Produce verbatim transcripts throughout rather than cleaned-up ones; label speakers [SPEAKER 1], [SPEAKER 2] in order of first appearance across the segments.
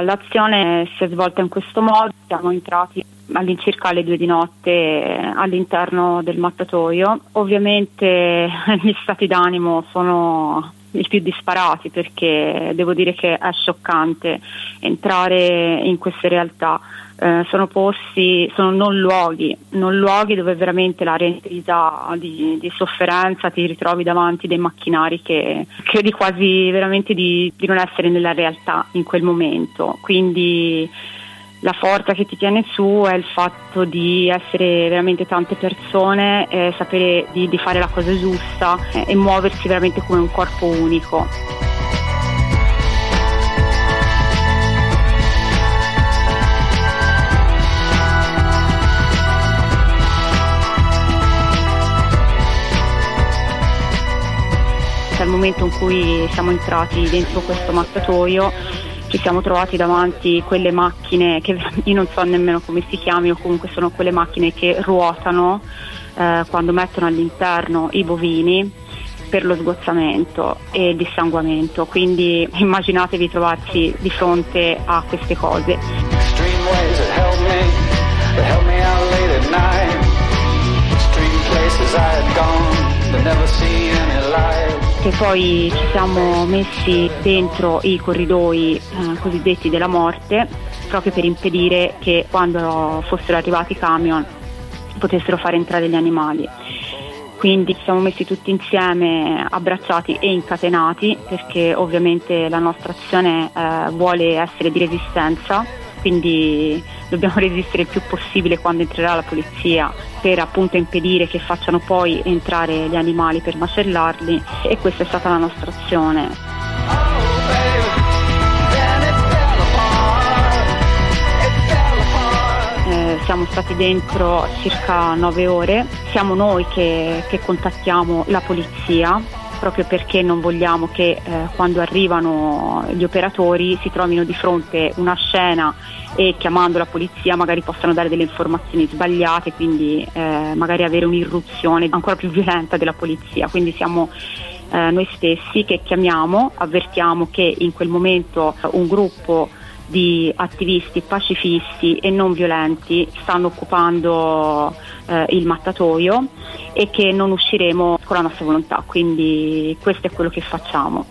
[SPEAKER 1] L'azione si è svolta in questo modo: siamo entrati all'incirca alle due di notte all'interno del mattatoio. Ovviamente gli stati d'animo sono i più disparati, perché devo dire che è scioccante entrare in queste realtà. Eh, sono posti, sono non luoghi, non luoghi dove veramente l'area intrisa di, di sofferenza, ti ritrovi davanti dei macchinari che credi quasi veramente di, di non essere nella realtà in quel momento. Quindi la forza che ti tiene su è il fatto di essere veramente tante persone, eh, sapere di, di fare la cosa giusta eh, e muoversi veramente come un corpo unico. Dal momento in cui siamo entrati dentro questo mattatoio ci siamo trovati davanti quelle macchine che io non so nemmeno come si chiami, o comunque sono quelle macchine che ruotano eh, quando mettono all'interno i bovini per lo sgozzamento e il dissanguamento. Quindi immaginatevi trovarsi di fronte a queste cose. Che poi ci siamo messi dentro i corridoi eh, cosiddetti della morte, proprio per impedire che quando fossero arrivati i camion potessero fare entrare gli animali. Quindi ci siamo messi tutti insieme, abbracciati e incatenati, perché ovviamente la nostra azione eh, vuole essere di resistenza, quindi dobbiamo resistere il più possibile quando entrerà la polizia, per appunto impedire che facciano poi entrare gli animali per macellarli, e questa è stata la nostra azione. Eh, siamo stati dentro circa nove ore, siamo noi che, che contattiamo la polizia, proprio perché non vogliamo che eh, quando arrivano gli operatori si trovino di fronte una scena e chiamando la polizia magari possano dare delle informazioni sbagliate, quindi eh, magari avere un'irruzione ancora più violenta della polizia. Quindi siamo eh, noi stessi che chiamiamo, avvertiamo che in quel momento un gruppo di attivisti pacifisti e non violenti stanno occupando eh, il mattatoio e che non usciremo con la nostra volontà, quindi questo è quello che facciamo.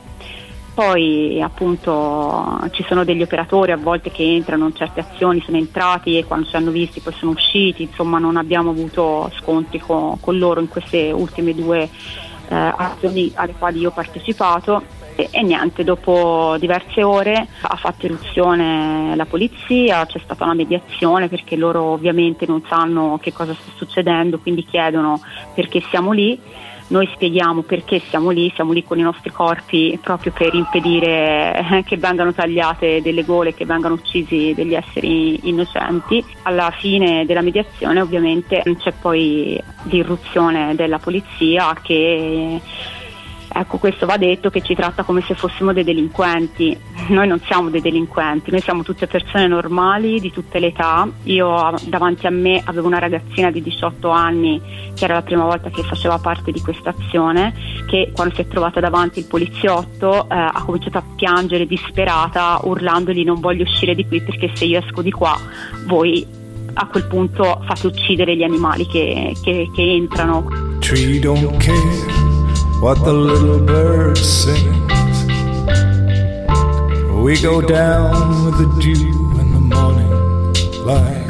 [SPEAKER 1] Poi appunto ci sono degli operatori a volte che entrano in certe azioni, sono entrati e quando ci hanno visti poi sono usciti, insomma non abbiamo avuto scontri con, con loro in queste ultime due eh, azioni alle quali io ho partecipato. E, e niente, dopo diverse ore ha fatto irruzione la polizia, c'è stata una mediazione perché loro ovviamente non sanno che cosa sta succedendo, quindi chiedono perché siamo lì. Noi spieghiamo perché siamo lì, siamo lì con i nostri corpi proprio per impedire che vengano tagliate delle gole, che vengano uccisi degli esseri innocenti. Alla fine della mediazione ovviamente c'è poi l'irruzione della polizia che, ecco, questo va detto, che ci tratta come se fossimo dei delinquenti. Noi non siamo dei delinquenti, noi siamo tutte persone normali di tutte le età. Io davanti a me avevo una ragazzina di diciotto anni che era la prima volta che faceva parte di questa azione, che quando si è trovata davanti il poliziotto eh, ha cominciato a piangere disperata, urlandogli: non voglio uscire di qui perché se io esco di qua voi a quel punto fate uccidere gli animali che, che, che entrano.
[SPEAKER 2] Tree don't care what the little bird sings. We go down with the dew and the morning light.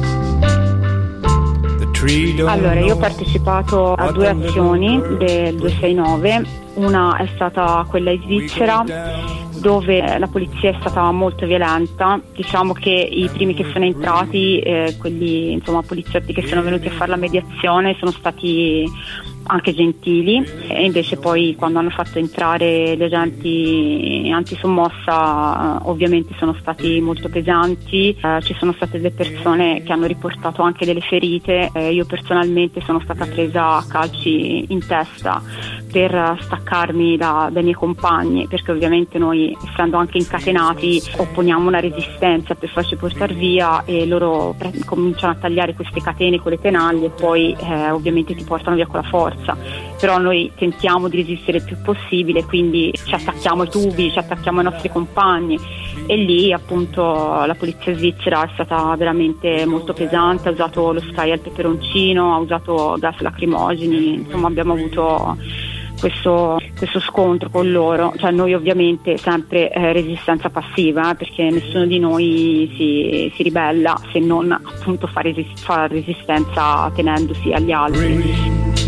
[SPEAKER 1] Allora, io ho partecipato a due azioni del duecentosessantanove, una è stata quella in Svizzera dove la polizia è stata molto violenta. Diciamo che i primi che sono entrati, eh, quelli insomma poliziotti che sono venuti a fare la mediazione, sono stati anche gentili, e invece poi quando hanno fatto entrare gli agenti antisommossa eh, ovviamente sono stati molto pesanti. Eh, ci sono state delle persone che hanno riportato anche delle ferite. Eh, io personalmente sono stata presa a calci in testa per staccarmi da, dai miei compagni, perché ovviamente noi, essendo anche incatenati, opponiamo una resistenza per farci portare via, e loro pre- cominciano a tagliare queste catene con le tenaglie e poi eh, ovviamente ti portano via con la forza. però noi tentiamo di resistere il più possibile, quindi ci attacchiamo ai tubi, ci attacchiamo ai nostri compagni, e lì appunto la polizia svizzera è stata veramente molto pesante, ha usato lo spray al peperoncino, ha usato gas lacrimogeni, insomma abbiamo avuto questo, questo scontro con loro. Cioè noi ovviamente sempre eh, resistenza passiva, eh, perché nessuno di noi si, si ribella se non appunto fa, resist- fa resistenza tenendosi agli altri.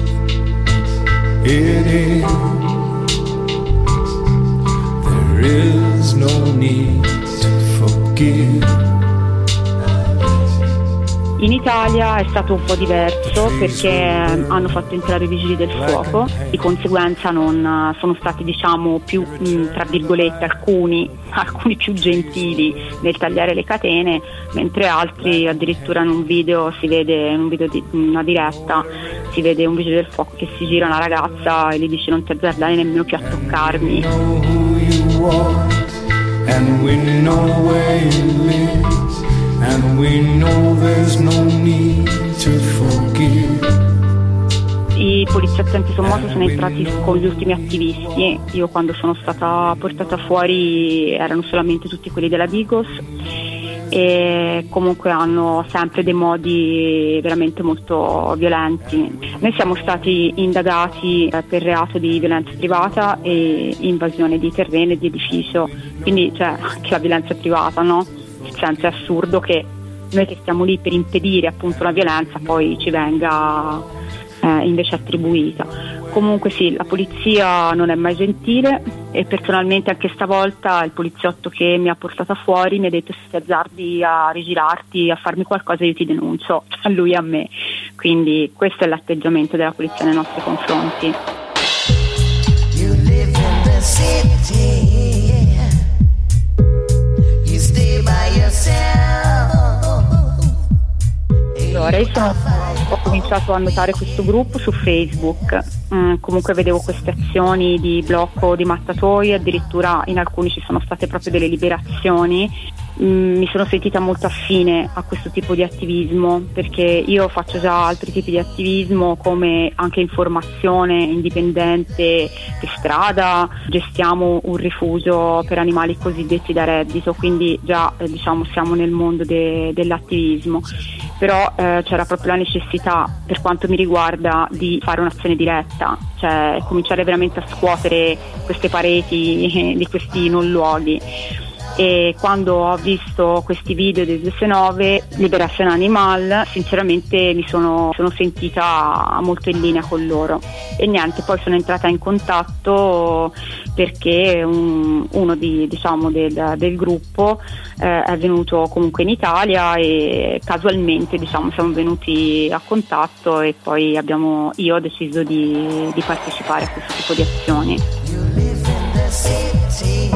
[SPEAKER 2] It is. There is no need to forgive.
[SPEAKER 1] In Italia è stato un po' diverso perché hanno fatto entrare i vigili del fuoco, di conseguenza non sono stati, diciamo, più mh, tra virgolette alcuni, alcuni più gentili nel tagliare le catene, mentre altri addirittura in un video si vede, in un video di una diretta, si vede un vigile del fuoco che si gira a una ragazza e gli dice: non ti azzardare nemmeno più a toccarmi.
[SPEAKER 2] And we know where you live, and we know there's no need to forgive.
[SPEAKER 1] I poliziotti antisommosso sono entrati con gli ultimi attivisti. Io quando sono stata portata fuori erano solamente tutti quelli della Digos, e comunque hanno sempre dei modi veramente molto violenti. Noi siamo stati indagati eh, per reato di violenza privata e invasione di terreno e di edificio, quindi cioè anche la violenza privata, no? Nel senso è assurdo che noi che stiamo lì per impedire appunto la violenza poi ci venga eh, invece attribuita. Comunque sì, la polizia non è mai gentile, e personalmente anche stavolta il poliziotto che mi ha portata fuori mi ha detto: se ti azzardi a rigirarti, a farmi qualcosa, io ti denuncio, a lui e a me. Quindi questo è l'atteggiamento della polizia nei nostri confronti.
[SPEAKER 3] You live in the city, you stay by yourself.
[SPEAKER 1] Allora, io sono, ho cominciato a notare questo gruppo su Facebook, mm, comunque vedevo queste azioni di blocco di mattatoi, addirittura in alcuni ci sono state proprio delle liberazioni. Mm, mi sono sentita molto affine a questo tipo di attivismo, perché io faccio già altri tipi di attivismo, come anche informazione indipendente per strada, gestiamo un rifugio per animali cosiddetti da reddito, quindi già eh, diciamo siamo nel mondo de- dell'attivismo. Però eh, c'era proprio la necessità, per quanto mi riguarda, di fare un'azione diretta, cioè cominciare veramente a scuotere queste pareti di questi non luoghi. E quando ho visto questi video del diciannove Liberazione Animal, sinceramente mi sono, sono sentita molto in linea con loro, e niente, poi sono entrata in contatto perché un, uno di, diciamo, del, del gruppo eh, è venuto comunque in Italia, e casualmente, diciamo, siamo venuti a contatto, e poi abbiamo, io ho deciso di, di partecipare a questo tipo di azioni.
[SPEAKER 3] You live in the city,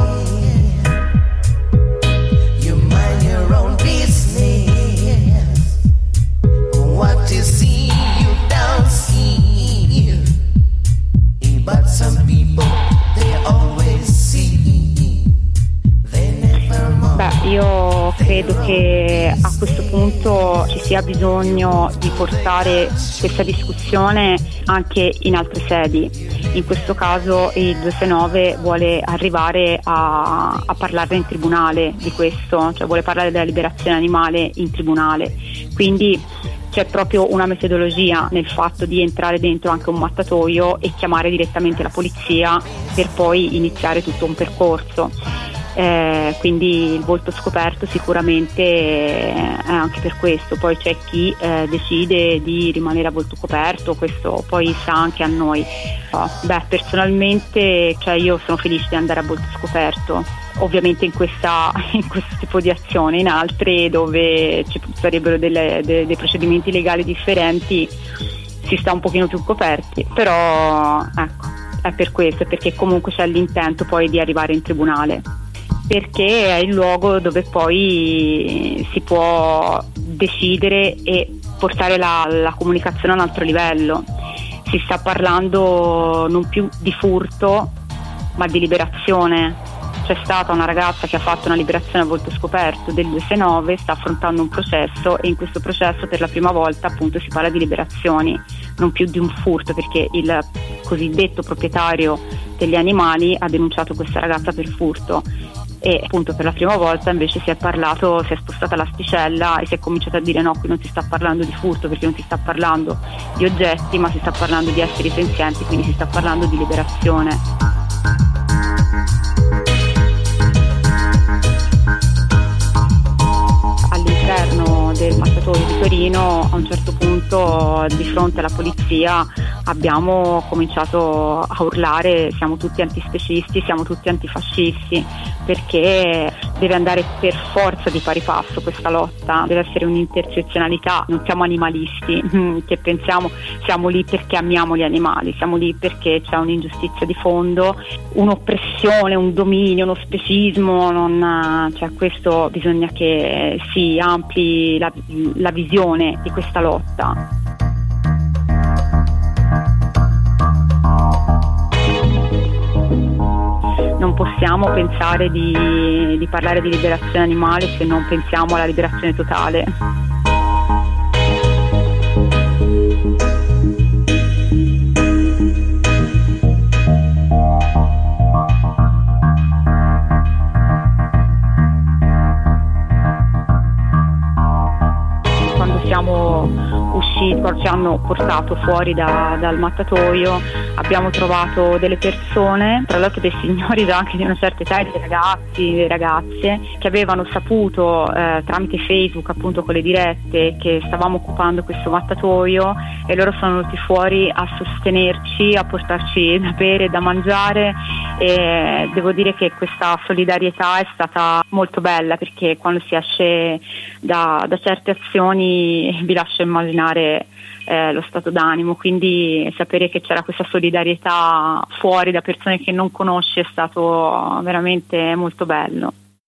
[SPEAKER 3] your own business. What you see, you don't see. But some people, they always see. They never more.
[SPEAKER 1] Beh, io credo che a questo punto ci sia bisogno di portare questa discussione anche in altre sedi. In questo caso il duecentonove vuole arrivare a, a parlarne in tribunale di questo, cioè vuole parlare della liberazione animale in tribunale. Quindi c'è proprio una metodologia nel fatto di entrare dentro anche un mattatoio e chiamare direttamente la polizia per poi iniziare tutto un percorso. Eh, quindi il volto scoperto sicuramente è anche per questo. Poi c'è chi eh, decide di rimanere a volto coperto, questo poi sta anche a noi. Oh, beh, personalmente, cioè, io sono felice di andare a volto scoperto, ovviamente in questa in questo tipo di azione. In altre, dove ci sarebbero delle, dei, dei procedimenti legali differenti, si sta un pochino più coperti, però ecco, è per questo, è perché comunque c'è l'intento poi di arrivare in tribunale, perché è il luogo dove poi si può decidere e portare la, la comunicazione a un altro livello. Si sta parlando non più di furto, ma di liberazione. C'è stata una ragazza che ha fatto una liberazione a volto scoperto del duemilanove, sta affrontando un processo, e in questo processo per la prima volta appunto si parla di liberazioni, non più di un furto, perché il cosiddetto proprietario degli animali ha denunciato questa ragazza per furto. E appunto per la prima volta invece si è parlato, si è spostata l'asticella e si è cominciato a dire no, qui non si sta parlando di furto, perché non si sta parlando di oggetti, ma si sta parlando di esseri senzienti, quindi si sta parlando di liberazione. All'interno del mattatoio di Torino, a un certo punto, di fronte alla polizia, abbiamo cominciato a urlare: siamo tutti antispecisti, siamo tutti antifascisti, perché deve andare per forza di pari passo questa lotta, deve essere un'intersezionalità. Non siamo animalisti che pensiamo siamo lì perché amiamo gli animali, siamo lì perché c'è un'ingiustizia di fondo, un'oppressione, un dominio, uno specismo. Non, cioè questo bisogna che si ampli la, la visione di questa lotta. Non possiamo pensare di, di parlare di liberazione animale se non pensiamo alla liberazione totale. Quando siamo usciti, quando ci hanno portato fuori da, dal mattatoio, abbiamo trovato delle persone, tra l'altro dei signori anche di una certa età, dei ragazzi, delle ragazze, che avevano saputo eh, tramite Facebook, appunto con le dirette, che stavamo occupando questo mattatoio, e loro sono venuti fuori a sostenerci, a portarci da bere, da mangiare, e devo dire che questa solidarietà è stata molto bella, perché quando si esce da, da certe azioni vi lascia immaginare Eh, lo stato d'animo, quindi sapere che c'era questa solidarietà fuori da persone che non conosci è stato veramente molto bello.